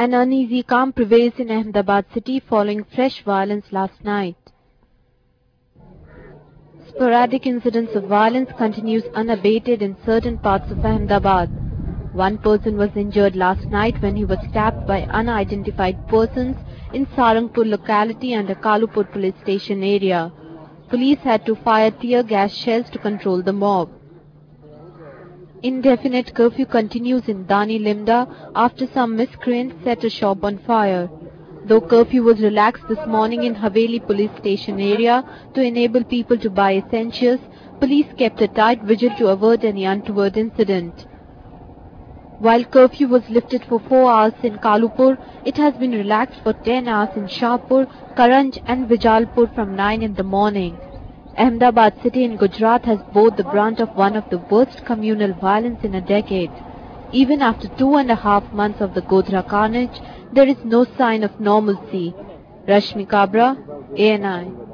An uneasy calm prevails in Ahmedabad city following fresh violence last night. Sporadic incidents of violence continues unabated in certain parts of Ahmedabad. One person was injured last night when he was stabbed by unidentified persons in Sarangpur locality and the Kalupur police station area. Police had to fire tear gas shells to control the mob. Indefinite curfew continues in Dani Limda after some miscreants set a shop on fire. Though curfew was relaxed this morning in Haveli police station area to enable people to buy essentials, police kept a tight vigil to avert any untoward incident. While curfew was lifted for 4 hours in Kalupur, it has been relaxed for 10 hours in Shahpur, Karanj and Vijalpur from 9 in the morning. Ahmedabad city in Gujarat has bore the brunt of one of the worst communal violence in a decade. Even after 2.5 months of the Godhra carnage, there is no sign of normalcy. Rashmi Kabra, ANI.